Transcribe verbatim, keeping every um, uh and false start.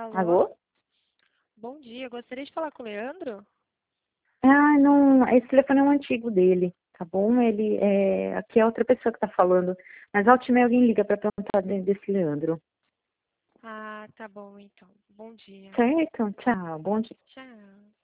Alô? Alô? Bom dia, gostaria de falar com o Leandro? Ah, não, esse telefone é um antigo dele, tá bom? Ele é, aqui é outra pessoa que tá falando, mas ao time alguém liga para perguntar de- desse Leandro. Ah, tá bom então. Bom dia. Certo? Tchau, bom dia. Tchau.